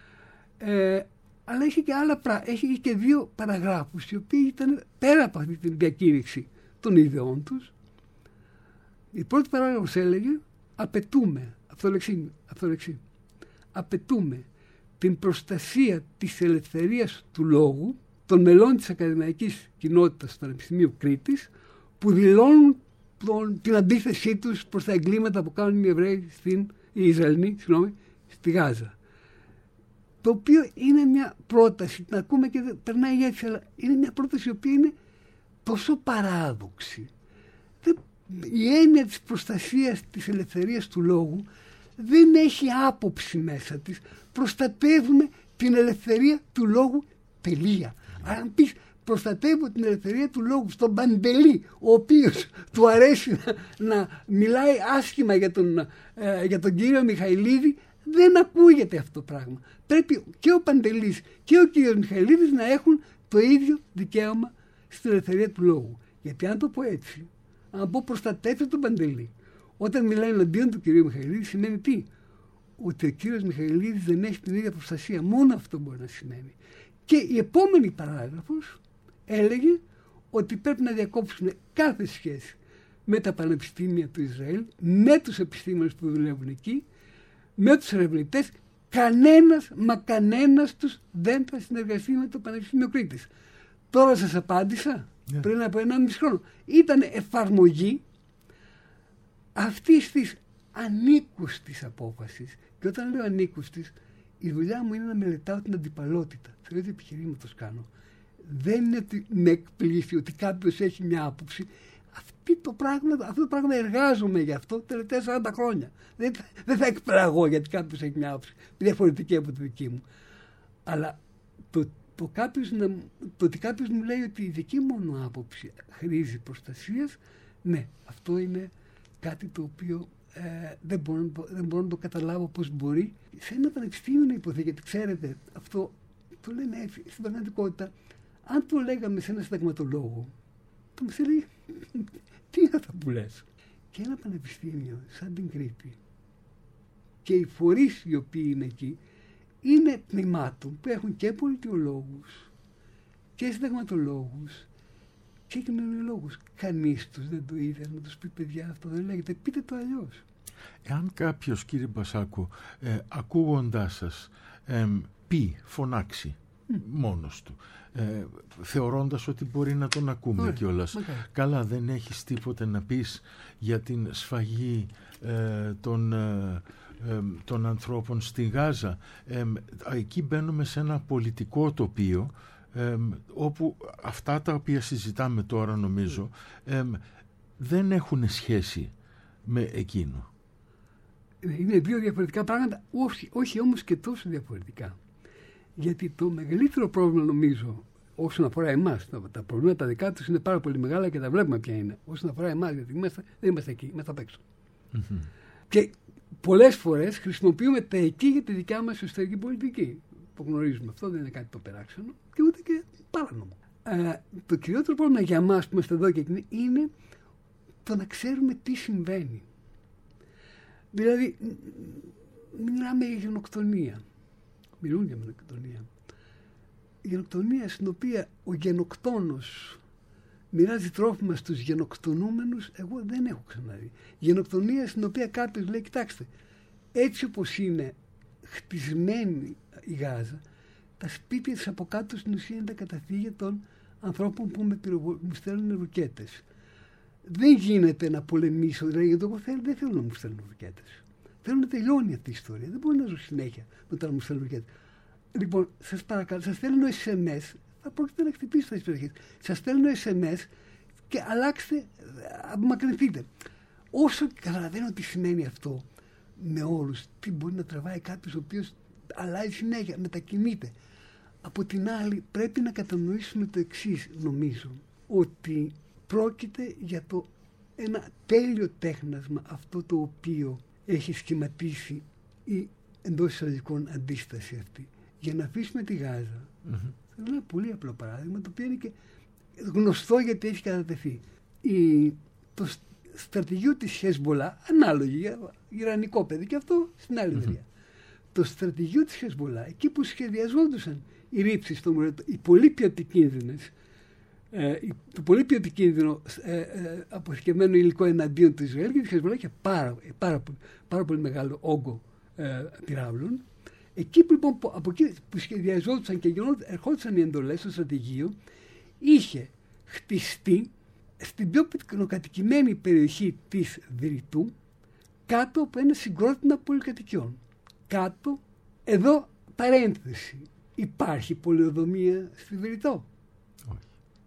Αλλά έχει και 2 παραγράφους, οι οποίοι ήταν πέρα από αυτή τη διακήρυξη των ιδεών τους. Η πρώτη παράγραφος έλεγε: απαιτούμε, αυτολεξή, απαιτούμε την προστασία της ελευθερίας του λόγου των μελών της ακαδημαϊκής κοινότητας του Πανεπιστημίου Κρήτης, που δηλώνουν την αντίθεσή τους προς τα εγκλήματα που κάνουν οι Εβραίοι, οι Ισραηλοί, στη Γάζα. Το οποίο είναι μια πρόταση, την ακούμε και περνάει έτσι, αλλά είναι μια πρόταση η οποία είναι τόσο παράδοξη. η έννοια της προστασίας της ελευθερίας του λόγου δεν έχει άποψη μέσα της. Προστατεύουμε την ελευθερία του λόγου, τελεία. Αλλά αν πεις προστατεύω την ελευθερία του λόγου στον Παντελή, ο οποίος του αρέσει να μιλάει άσχημα για τον κύριο Μιχαηλίδη, δεν ακούγεται αυτό το πράγμα. Πρέπει και ο Παντελής και ο κύριος Μιχαηλίδης να έχουν το ίδιο δικαίωμα στην ελευθερία του λόγου. Γιατί αν το πω έτσι, αν πω προστατεύω τον Παντελή, όταν μιλάει εναντίον του κυρίου Μιχαηλίδη, σημαίνει τι? Ότι ο κύριος Μιχαηλίδης δεν έχει την ίδια προστασία. Μόνο αυτό μπορεί να σημαίνει. Και η επόμενη παράγραφος έλεγε ότι πρέπει να διακόψουν κάθε σχέση με τα πανεπιστήμια του Ισραήλ, με τους επιστήμονες που δουλεύουν εκεί, με τους ερευνητές. Κανένας τους δεν θα συνεργαστεί με το Πανεπιστήμιο Κρήτης. Τώρα σας απάντησα, πριν από 1,5 χρόνο. Ήταν εφαρμογή αυτής της ανήκουστης απόφασης. Και όταν λέω ανήκουστης, η δουλειά μου είναι να μελετάω την αντιπαλότητα. Θεωρείτε επιχειρήματος κάνω. Δεν είναι ότι με εκπλήσει ότι κάποιος έχει μια άποψη. Αυτό το πράγμα εργάζομαι γι' αυτό τα τελευταία 40 χρόνια. Δεν θα εκπλαγώ γιατί κάποιος έχει μια άποψη διαφορετική από τη δική μου. Αλλά το ότι κάποιος μου λέει ότι η δική μου άποψη χρήζει προστασίας, ναι, αυτό είναι κάτι το οποίο δεν μπορώ να το καταλάβω πώς μπορεί. Σε ένα πανεπιστήμιο να υποθεί, γιατί ξέρετε, αυτό το λένε στην πραγματικότητα. Αν το λέγαμε σε ένα συνταγματολόγο, θα μας έλεγε τι είναι αυτά που λες. Και ένα πανεπιστήμιο σαν την Κρήτη και οι φορείς οι οποίοι είναι εκεί είναι τμήματων που έχουν και πολιτιολόγους και συνταγματολόγους και κοινωνιολόγους. Κανείς τους δεν το είδε να τους πει παιδιά αυτό δεν λέγεται, πείτε το αλλιώς. Εάν κάποιος, κύριε Μπασάκου, ακούγοντάς σας φωνάξει μόνος του, θεωρώντας ότι μπορεί να τον ακούμε κιόλας, καλά, δεν έχεις τίποτε να πεις για την σφαγή των ανθρώπων στη Γάζα, εκεί μπαίνουμε σε ένα πολιτικό τοπίο όπου αυτά τα οποία συζητάμε τώρα νομίζω δεν έχουν σχέση με εκείνο. Είναι δύο διαφορετικά πράγματα, όχι όμως και τόσο διαφορετικά. Γιατί το μεγαλύτερο πρόβλημα νομίζω όσον αφορά εμάς, τα προβλήματα δικά τους είναι πάρα πολύ μεγάλα και τα βλέπουμε ποια είναι. Όσον αφορά εμάς, γιατί δεν είμαστε εκεί, είμαστε απ' έξω. Mm-hmm. Και πολλές φορές χρησιμοποιούμε τα εκεί για τη δικιά μας εσωτερική πολιτική. Το γνωρίζουμε αυτό, δεν είναι κάτι το περάξενο και ούτε και παράνομο. Το κυριότερο πρόβλημα για εμάς που είμαστε εδώ και εκεί είναι το να ξέρουμε τι συμβαίνει. Δηλαδή, μιλάμε για γενοκτονία. Μιλούν για γενοκτονία. Η γενοκτονία στην οποία ο γενοκτόνος μοιράζει τρόφιμα στους γενοκτονούμενους, εγώ δεν έχω ξαναδεί. Γενοκτονία στην οποία κάποιος λέει, κοιτάξτε, έτσι όπως είναι χτισμένη η Γάζα, τα σπίτια της από κάτω στην ουσία είναι τα καταφύγια των ανθρώπων που μου στέλνουν ρουκέτες. Δεν γίνεται να πολεμήσω, δηλαδή, γιατί εγώ δεν θέλω να μου στέλνουν ρουκέτες. Θέλω να τελειώνει αυτή η ιστορία. Δεν μπορεί να ζω συνέχεια μετά να μου στέλνουν ρουκέτες. Λοιπόν, σας παρακαλώ, σας στέλνω SMS, θα πρόκειται να χτυπήσω τις περιοχές. Σας στέλνω SMS και αλλάξτε, απομακρυνθείτε. Όσο καταλαβαίνω τι σημαίνει αυτό με όλους, τι μπορεί να τραβάει κάποιος ο οποίος αλλάζει συνέχεια, μετακινείται. Από την άλλη, πρέπει να κατανοήσουμε το εξής, νομίζω, ότι πρόκειται για ένα τέλειο τέχνασμα αυτό το οποίο έχει σχηματίσει η εντός εισαγωγικών αντίσταση αυτή. Για να αφήσουμε τη Γάζα, θα δω ένα πολύ απλό παράδειγμα, το οποίο είναι και γνωστό γιατί έχει κατατεθεί. Το στρατηγείο της Χεσμολά, ανάλογη, ιρανικό παιδί, και αυτό στην άλλη μεριά. Το στρατηγείο της Χεσμολά, εκεί που σχεδιαζόντουσαν οι ρήψεις, οι πολύ πιο επικίνδυνες, το πολύ πιο επικίνδυνο αποθηκευμένο υλικό εναντίον του Ισραήλ, και η Χεσμολά είχε πάρα πολύ μεγάλο όγκο πυράβλων. Εκεί που, λοιπόν, από εκεί που σχεδιαζόντουσαν και ερχόντουσαν οι εντολές στο στρατηγείο, είχε χτιστεί στην πιο πυκνοκατοικημένη περιοχή της Βηρητού, κάτω από ένα συγκρότημα πολυκατοικιών. Κάτω, εδώ παρένθεση, υπάρχει πολεοδομία στη Βηρητό?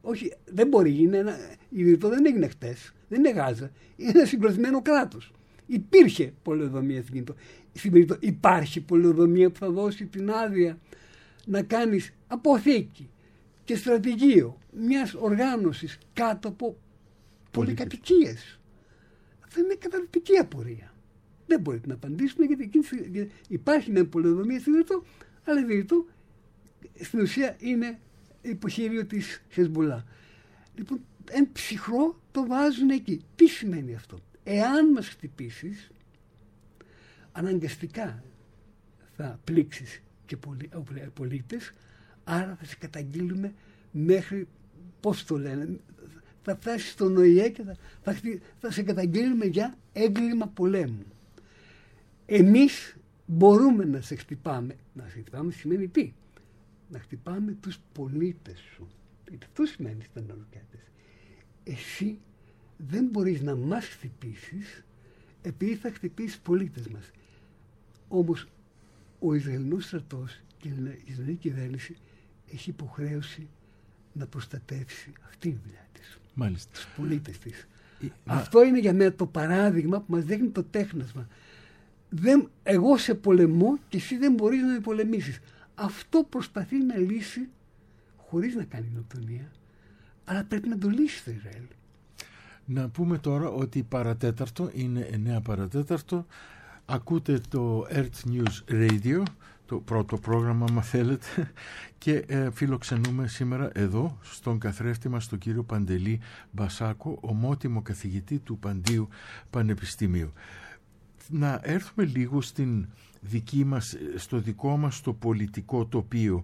Όχι, δεν μπορεί. Η Ιδρυτό δεν έγινε χτες. Δεν είναι Γάζα. Είναι ένα συγκροτημένο κράτος. Υπήρχε πολεοδομία στην Ιδρυτό. Υπάρχει πολεοδομία που θα δώσει την άδεια να κάνεις αποθήκη και στρατηγείο μιας οργάνωσης κάτω από πολυκατοικίες. Αυτό είναι καταρρυπτική απορία. Δεν μπορείτε να απαντήσουμε γιατί υπάρχει μια πολεοδομία στην Ιδρυτό, αλλά η Ιδρυτό στην ουσία είναι υποχείριο της Χεσμπολά. Λοιπόν, εν ψυχρό το βάζουν εκεί. Τι σημαίνει αυτό? Εάν μας χτυπήσεις, αναγκαστικά θα πλήξεις και πολίτες, άρα θα σε καταγγείλουμε μέχρι, πώς το λένε, θα φτάσεις στον ΟΗΕ και θα σε καταγγείλουμε για έγκλημα πολέμου. Εμείς μπορούμε να σε χτυπάμε. Να σε χτυπάμε σημαίνει τι? Να χτυπάμε τους πολίτες σου. Αυτό σημαίνει στεναροκιάτες. Εσύ δεν μπορείς να μας χτυπήσεις επειδή θα χτυπήσεις πολίτες μας. Όμως ο Ισραηλινός στρατός και η Ισραηλινή κυβέρνηση έχει υποχρέωση να προστατεύσει αυτή τη δουλειά της. Μάλιστα. Τους πολίτες της. Αυτό είναι για μένα το παράδειγμα που μας δείχνει το τέχνασμα. Εγώ σε πολεμώ και εσύ δεν μπορείς να με πολεμήσεις. Αυτό προσπαθεί να λύσει χωρίς να κάνει γενοκτονία, αλλά πρέπει να το λύσει το Ισραήλ. Να πούμε τώρα ότι παρατέταρτο είναι 9 παρατέταρτο. Ακούτε το Earth News Radio, το πρώτο πρόγραμμα αν θέλετε, και φιλοξενούμε σήμερα εδώ στον καθρέφτη μας τον κύριο Παντελή Μπασάκο, ομότιμο καθηγητή του Παντίου Πανεπιστημίου. Να έρθουμε λίγο στο δικό μας το πολιτικό τοπίο,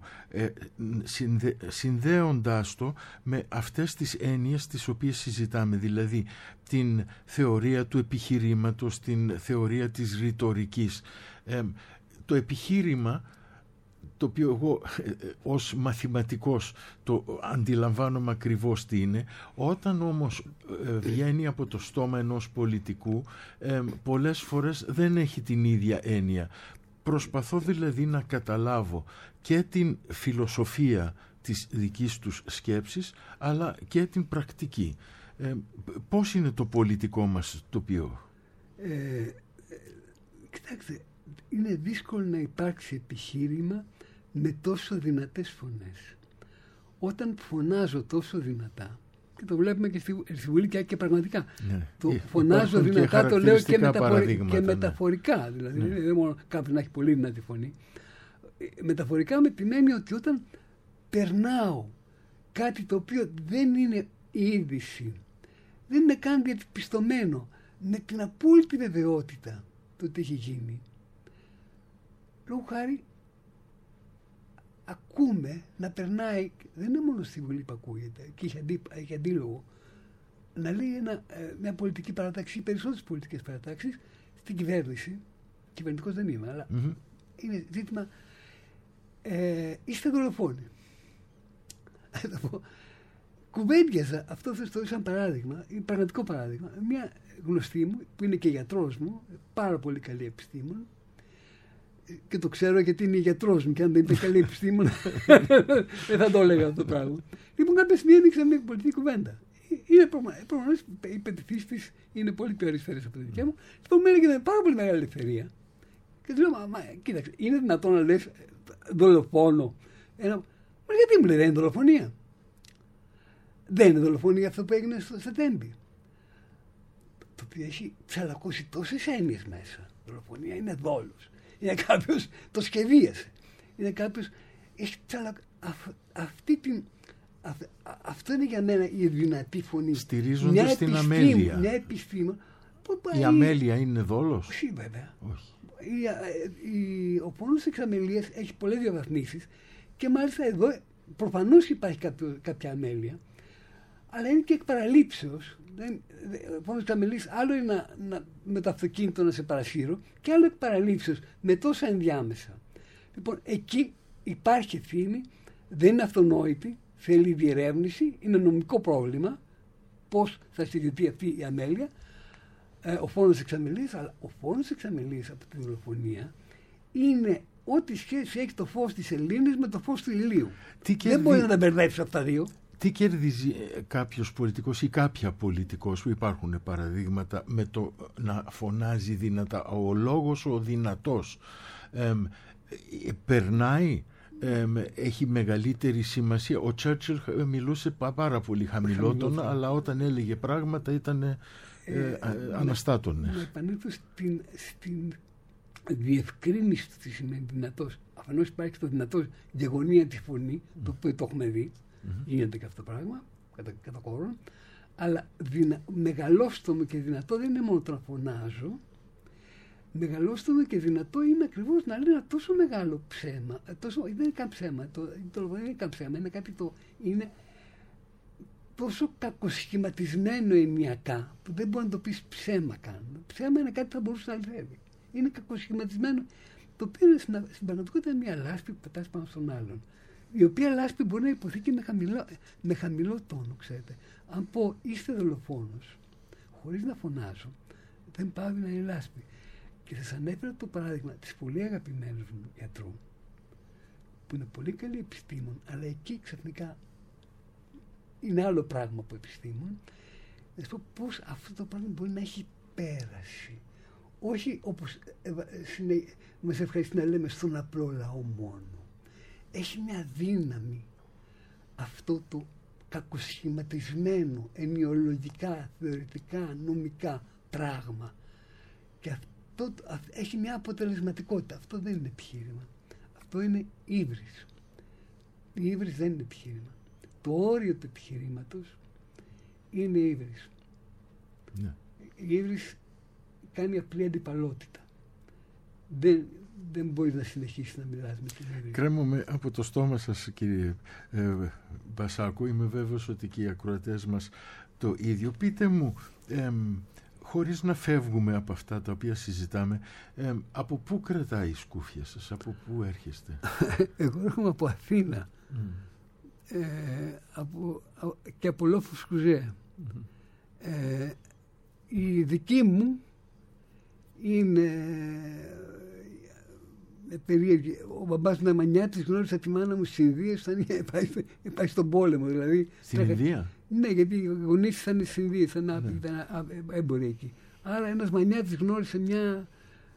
συνδέοντάς το με αυτές τις έννοιες τις οποίες συζητάμε, δηλαδή την θεωρία του επιχειρήματος, την θεωρία της ρητορικής. Το επιχείρημα, το οποίο εγώ ως μαθηματικός το αντιλαμβάνομαι ακριβώς τι είναι, όταν όμως βγαίνει από το στόμα ενός πολιτικού, πολλές φορές δεν έχει την ίδια έννοια. Προσπαθώ δηλαδή να καταλάβω και την φιλοσοφία της δικής τους σκέψης, αλλά και την πρακτική. Πώς είναι το πολιτικό μας τοπίο? Κοιτάξτε, είναι δύσκολο να υπάρξει επιχείρημα με τόσο δυνατές φωνές. Όταν φωνάζω τόσο δυνατά, και το βλέπουμε και στη Βουλή και πραγματικά, το φωνάζω δυνατά, το λέω και μεταφορικά. Δηλαδή, δεν μόνο κάποιος να έχει πολύ δυνατή φωνή. Μεταφορικά με την έννοια ότι όταν περνάω κάτι το οποίο δεν είναι είδηση, δεν είναι καν διαπιστωμένο, με την απόλυτη βεβαιότητα το τι έχει γίνει, λόγω χάρη ακούμε να περνάει, δεν είναι μόνο στη Βουλή που ακούγεται, και έχει αντίλογο, να λέει μια πολιτική παράταξη ή περισσότερες πολιτικές παρατάξεις στην κυβέρνηση. Κυβερνητικός δεν είμαι, αλλά είναι ζήτημα. Είστε δολοφόνοι. Κουβέντιαζα αυτό σαν παράδειγμα, είναι πραγματικό παράδειγμα. Μια γνωστή μου, που είναι και γιατρός μου, πάρα πολύ καλή επιστήμον, και το ξέρω γιατί είναι γιατρός μου, και αν δεν είναι καλή επιστήμον δεν θα το έλεγα αυτό το πράγμα. Λοιπόν, κάποια στιγμή έδειξα μια πολιτική κουβέντα. Προφανώς οι πετυχίες της είναι πολύ πιο αριστερές από τη δικιά μου. Λοιπόν, μου έλεγε με πάρα πολύ μεγάλη ελευθερία. Και του λέω, μα κοίταξε, είναι δυνατόν να λες δολοφόνο? Γιατί μου λέει, δεν είναι δολοφονία? Δεν είναι δολοφονία αυτό που έγινε στο Τέμπη? Το οποίο έχει ψαλακώσει τόσες έννοιες μέσα. Δολοφονία είναι δόλος. Είναι κάποιος το σχεδίασε. Είναι κάποιος έχει αυτό είναι για μένα η δυνατή φωνή. Στηρίζονται στην αμέλεια. Μια επιστήμη. Η αμέλεια είναι δόλος? Όχι, βέβαια. Όχι. Ο πόνος της αμελίας έχει πολλές διαβαθμίσεις και μάλιστα εδώ προφανώς υπάρχει κάποια αμέλεια, αλλά είναι και εκ παραλήψεως. Ο πόνος της αμελίας άλλο είναι με το αυτοκίνητο να σε παρασύρω και άλλο εκ παραλήψεως με τόσα ενδιάμεσα. Λοιπόν, εκεί υπάρχει ευθύνη, δεν είναι αυτονόητη, θέλει διερεύνηση, είναι νομικό πρόβλημα πώς θα συζητηθεί αυτή η αμέλεια, ο φόνος εξαμελίας, αλλά ο φόνος εξαμελίας από τη δολοφονία είναι ό,τι σχέση έχει το φως της σελήνης με το φως του ηλίου. Δεν μπορεί να τα μπερδέψει αυτά τα δύο. Τι κερδίζει κάποιος πολιτικός ή κάποια πολιτικός, που υπάρχουν παραδείγματα, με το να φωνάζει δυνατά? Ο λόγος ο δυνατός περνάει, έχει μεγαλύτερη σημασία. Ο Τσέρτσιλ μιλούσε πάρα πολύ χαμηλότονα, αλλά όταν έλεγε πράγματα ήταν αναστάτωνες. Να επανέλθω στην διευκρίνηση του τι σημαίνει δυνατός. Αφενός υπάρχει το δυνατός για γωνία τη φωνή, το οποίο το έχουμε δει, γίνεται και αυτό το πράγμα, κατά κόρον, αλλά μεγαλόστομο και δυνατό δεν είναι μόνο το να φωνάζω. Μεγαλόστομο και δυνατό είναι ακριβώς να λέει ένα τόσο μεγάλο ψέμα. Δεν είναι καν ψέμα, δεν είναι καν ψέμα, είναι κάτι είναι τόσο κακοσχηματισμένο ενιακά που δεν μπορεί να το πεις ψέμα καν. Ψέμα είναι κάτι που θα μπορούσε να αληθεύει. Είναι κακοσχηματισμένο, το οποίο είναι στην πραγματικότητα μια λάσπη που πετάς πάνω στον άλλον. Η οποία λάσπη μπορεί να υποθεί και με χαμηλό τόνο, ξέρετε. Αν πω είστε δολοφόνος, χωρίς να φωνάζω, δεν πάβει να είναι λάσπη. Και σας ανέφερα το παράδειγμα της πολύ αγαπημένου μου γιατρού, που είναι πολύ καλή επιστήμον, αλλά εκεί ξαφνικά είναι άλλο πράγμα από επιστήμον. Να σας πω πώς αυτό το πράγμα μπορεί να έχει πέραση. Όχι όπως μας ευχαριστεί να λέμε στον απλό λαό μόνο. Έχει μια δύναμη αυτό το κακοσχηματισμένο, ενοιολογικά, θεωρητικά, νομικά πράγμα. Και αυτό έχει μια αποτελεσματικότητα. Αυτό δεν είναι επιχείρημα. Αυτό είναι ύβρις. Η ύβρις δεν είναι επιχείρημα. Το όριο του επιχειρήματος είναι ύβρις. Ναι. Η ύβρις κάνει απλή αντιπαλότητα. Δεν μπορείς να συνεχίσεις να μιλάς με την ύβρις. Κρέμομαι από το στόμα σας, κύριε Μπασάκου. Είμαι βέβαιος ότι και οι ακροατές μας το ίδιο. Πείτε μου, χωρίς να φεύγουμε από αυτά τα οποία συζητάμε, από πού κρατάει η σκούφια σας, από πού έρχεστε? Εγώ έρχομαι από Αθήνα και από Λόφος Κουζέ. Η δική μου είναι περίεργη. Ο μπαμπάς μου Μανιάτης γνώρισε τη μάνα μου στις Ινδίες όταν είχε πάει στον πόλεμο. Δηλαδή, στην Ινδία? Ναι, γιατί οι γονείς ήταν στις Ινδίες, ήταν έμποροι εκεί. Άρα ένας Μανιάτης γνώρισε μια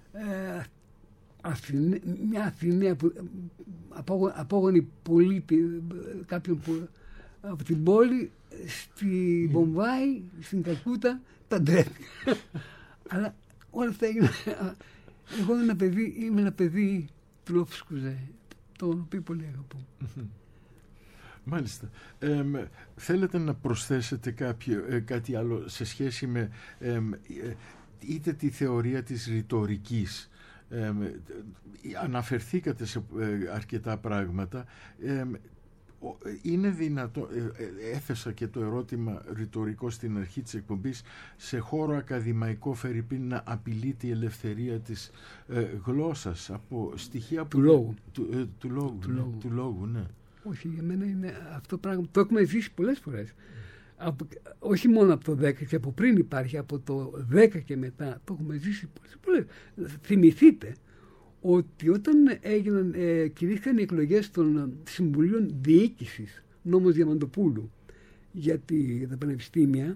Αθηναία απόγονη πολίτη, κάποιον που από την πόλη στη Βομβάη, στην Καλκούτα, τα ντρέπει. Αλλά όλα αυτά έγιναν. Εγώ είμαι ένα παιδί του Λόφου Κουζέ, τον οποίο πολύ αγαπώ. Μάλιστα. Θέλετε να προσθέσετε κάτι άλλο σε σχέση με είτε τη θεωρία της ρητορικής? Αναφερθήκατε σε αρκετά πράγματα. Είναι δυνατό, έθεσα και το ερώτημα ρητορικό στην αρχή της εκπομπής, σε χώρο ακαδημαϊκό φερειπίν να απειλείται η ελευθερία της γλώσσας από στοιχεία του λόγου. Του λόγου, ναι. Όχι, για μένα είναι αυτό το πράγμα. Το έχουμε ζήσει πολλές φορές. Όχι μόνο από το 10 και από πριν υπάρχει, από το 10 και μετά το έχουμε ζήσει πολλές. Θυμηθείτε ότι όταν κηρύχθηκαν οι εκλογές των Συμβουλίων Διοίκησης, νόμος Διαμαντοπούλου για τα πανεπιστήμια,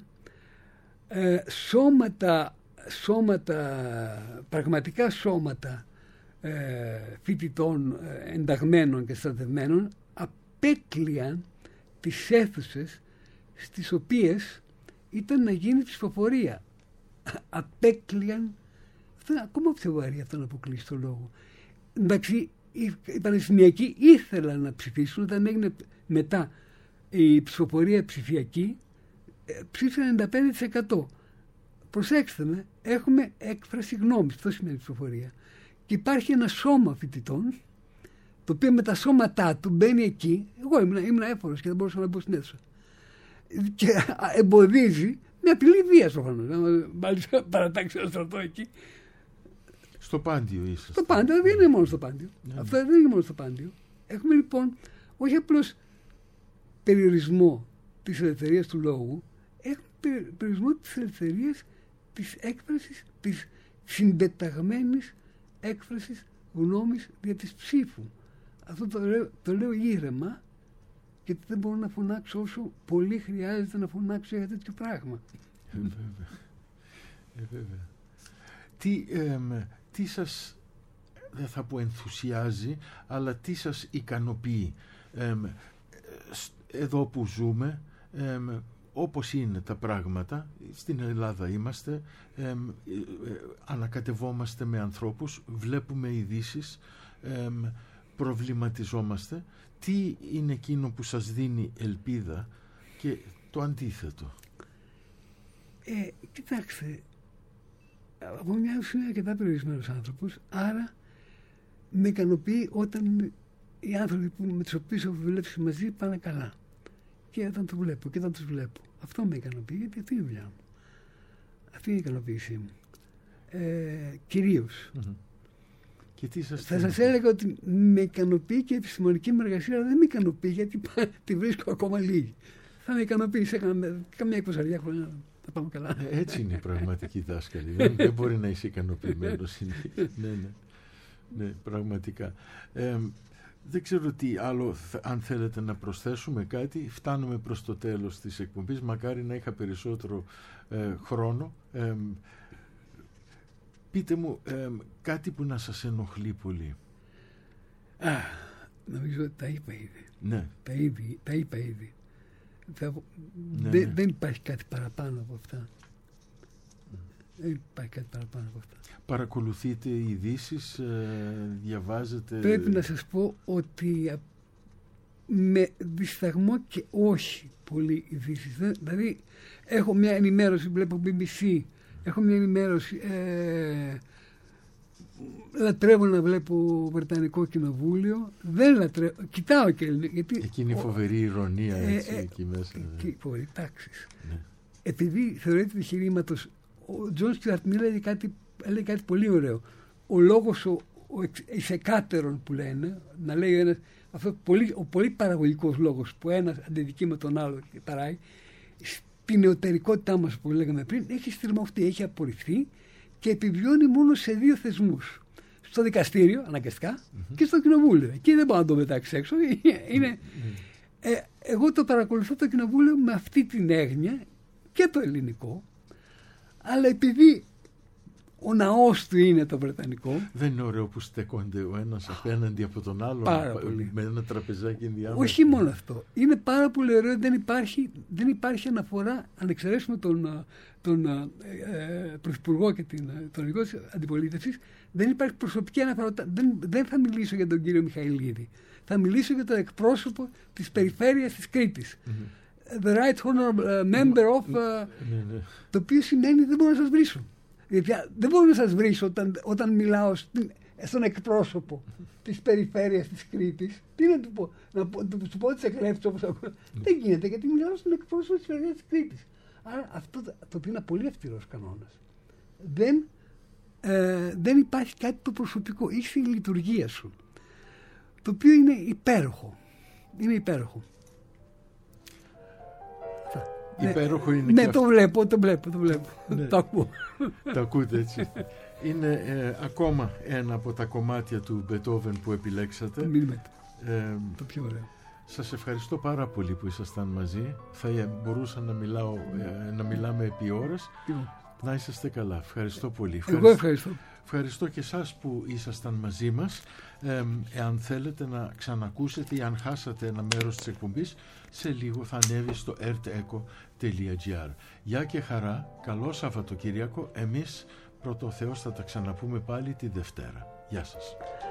πραγματικά σώματα φοιτητών ενταγμένων και στρατευμένων απέκλειαν τις αίθουσες στις οποίες ήταν να γίνει ψηφοφορία. Απέκλειαν. Αυτό είναι ακόμα πιο βαρύ, αυτό να αποκλείσει το λόγο. Εντάξει, οι πανεπιστημιακοί ήθελαν να ψηφίσουν. Όταν έγινε μετά η ψηφοφορία ψηφιακή, ψήφισαν 95%. Προσέξτε με, έχουμε έκφραση γνώμης. Αυτό σημαίνει ψηφοφορία. Και υπάρχει ένα σώμα φοιτητών, το οποίο με τα σώματά του μπαίνει εκεί. Εγώ ήμουν έφορος και δεν μπορούσα να μπω στην αίθουσα. Και εμποδίζει με απειλή βίας προφανώς. Μάλιστα παρατάξει ένα στρατό εκεί. Στο Πάντιο ίσως. Στο Πάντιο, δεν είναι μόνο στο Πάντιο. Αυτό δεν είναι μόνο στο Πάντιο. Έχουμε λοιπόν όχι απλώς περιορισμό της ελευθερίας του λόγου, έχουμε περιορισμό της ελευθερίας της έκφρασης, της συντεταγμένης έκφρασης γνώμης δια της ψήφου. Αυτό το λέω ήρεμα, γιατί δεν μπορώ να φωνάξω όσο πολύ χρειάζεται να φωνάξω για τέτοιο πράγμα. Βέβαια. Τι σας, δεν θα πω ενθουσιάζει, αλλά τι σας ικανοποιεί εδώ που ζούμε, όπως είναι τα πράγματα, στην Ελλάδα είμαστε, ανακατευόμαστε με ανθρώπους, βλέπουμε ειδήσεις, προβληματιζόμαστε. Τι είναι εκείνο που σας δίνει ελπίδα και το αντίθετο? Κοιτάξτε, από μια ουσία αρκετά περιορισμένος άνθρωπος, άρα με ικανοποιεί όταν οι άνθρωποι με τους οποίους έχω δουλέψει μαζί πάνε καλά. Και όταν το βλέπω και όταν τους βλέπω. Αυτό με ικανοποιεί, γιατί αυτή είναι η δουλειά μου. Αυτή είναι η ικανοποίησή μου. Κυρίως. Και τι θα σας έλεγα ότι με ικανοποιεί και η επιστημονική μου εργασία, αλλά δεν με ικανοποιεί γιατί τη βρίσκω ακόμα λίγη. Θα με ικανοποιεί σε καμιά 20 χρόνια θα πάμε καλά. Έτσι είναι η πραγματική δάσκαλη. Δεν μπορεί να είσαι ικανοποιημένος. Ναι, πραγματικά. Δεν ξέρω τι άλλο, αν θέλετε να προσθέσουμε κάτι. Φτάνουμε προς το τέλος της εκπομπής. Μακάρι να είχα περισσότερο χρόνο. Πείτε μου κάτι που να σας ενοχλεί πολύ. Νομίζω ότι τα είπα ήδη. Ναι. Τα είπα ήδη. Δεν υπάρχει κάτι παραπάνω από αυτά. Δεν υπάρχει κάτι παραπάνω από αυτά. Παρακολουθείτε ειδήσεις, διαβάζετε? Πρέπει να σας πω ότι με δισταγμό και όχι πολύ ειδήσεις. Δηλαδή έχω μια ενημέρωση, βλέπω BBC, έχω μια ενημέρωση, λατρεύω να βλέπω Βρετανικό Κοινοβούλιο, δεν λατρεύω, κοιτάω και γιατί εκείνη η φοβερή ηρωνία εκεί μέσα. Φοβερή τάξη. Ναι. Επειδή θεωρείται επιχειρήματος, ο Τζον Στιουαρτ Μιll έλεγε κάτι πολύ ωραίο. Ο λόγος ο εισεκάτερον που λένε, να λέει ένας, ο πολύ παραγωγικός λόγος που ένας αντιδικεί με τον άλλο και παράει, στην νεωτερικότητά μας που λέγαμε πριν, έχει στριμωχτεί, έχει απορριφθεί και επιβιώνει μόνο σε δύο θεσμούς. Στο δικαστήριο, αναγκαστικά, και στο κοινοβούλιο. Εκεί δεν πάω να το μετάξει έξω. Εγώ το παρακολουθώ το κοινοβούλιο με αυτή την έγνοια και το ελληνικό, αλλά επειδή ο ναός του είναι το βρετανικό. Δεν είναι ωραίο που στέκονται ο ένας απέναντι από τον άλλο με ένα τραπεζάκι ενδιάμεσα? Όχι μόνο αυτό. Είναι πάρα πολύ ωραίο. Δεν υπάρχει αναφορά, αν εξαιρέσουμε τον Πρωθυπουργό και τον ειδικό της αντιπολίτευσης, δεν υπάρχει προσωπική αναφορά. Δεν θα μιλήσω για τον κύριο Μιχαηλίδη. Θα μιλήσω για τον εκπρόσωπο της περιφέρειας της Κρήτης. The right honorable member of... το οποίο σημαίνει δεν μπορώ να σας βρίσω. Γιατί δεν μπορώ να σας βρίσω όταν μιλάω στον εκπρόσωπο της περιφέρειας της Κρήτης. Τι να του πω, να του πω ότι σε κλέφτεις όπως ακούω. Δεν γίνεται, γιατί μιλάω στον εκπρόσωπο της περιφέρειας της Κρήτης. Άρα αυτό το οποίο είναι πολύ αυστηρός κανόνας. Δεν υπάρχει κάτι το προσωπικό. Είσαι η λειτουργία σου. Το οποίο είναι υπέροχο. Είναι υπέροχο. Υπέροχο είναι. Ναι, το βλέπω. Ναι. Το ακούω. Το ακούτε έτσι. Είναι ακόμα ένα από τα κομμάτια του Μπετόβεν που επιλέξατε. Το πιο ωραίο. Σας ευχαριστώ πάρα πολύ που ήσασταν μαζί. Θα μπορούσα να μιλάμε επί ώρες. Να είσαστε καλά. Ευχαριστώ πολύ. Εγώ ευχαριστώ. Ευχαριστώ και εσάς που ήσασταν μαζί μας. Εάν θέλετε να ξανακούσετε ή αν χάσατε ένα μέρος της εκπομπής, σε λίγο θα ανέβει στο erteco.gr. Γεια και χαρά, καλό Σαββατοκύριακο. Εμείς πρώτο Θεός θα τα ξαναπούμε πάλι τη Δευτέρα. Γεια σας.